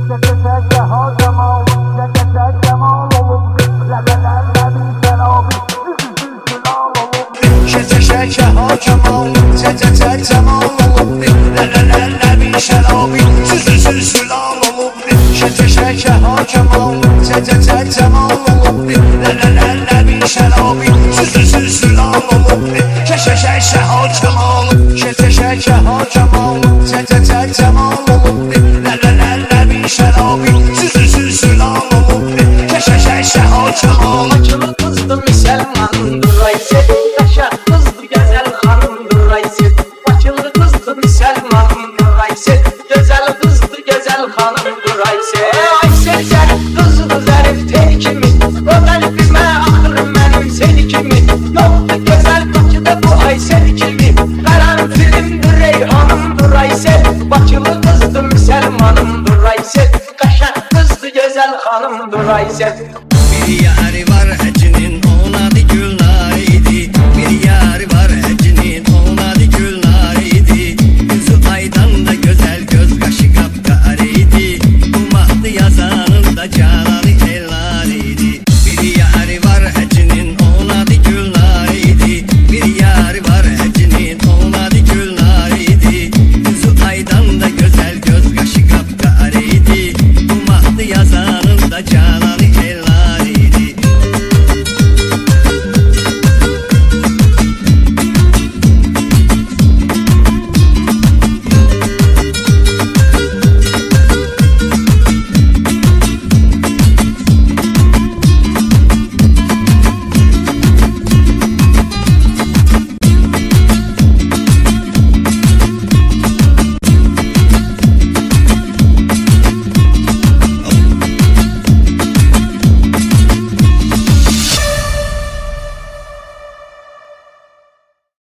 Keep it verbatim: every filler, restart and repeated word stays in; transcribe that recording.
شکه ها کمال تتت تمام olubdi Ləbi şərabi süzülsün sülal olubdi Şəkə şəkə ha kemal tətət təmal olubdi Ləbi şərabi süzülsün sülal olubdi Şəkə şəkə ha kemal Şəkə şəkə ha kemal tətət təmal olubdi Ləbi şərabi süzülsün sülal olubdi Şəkə şəkə ha kemal Bakılı qızdı müsəlmandır ay seni Qaşa qızdı gözəl xanımdır ay seni Bakılı qızdı müsəlmandır ay seni Gözəl qızdı gözəl xanımdır ay seni Ay sen sen qızdı zərif tel kimi O qəlbimə axır mənim seni kimi Yoxdur gözəl Bakıda bu ay seni kimi Qaranfilimdir reyhanımdır ay seni Bakılı qızdı müsəlmanımdır ay seni Qaşa qızdı gözəl xanımdır ay seni Bir yarim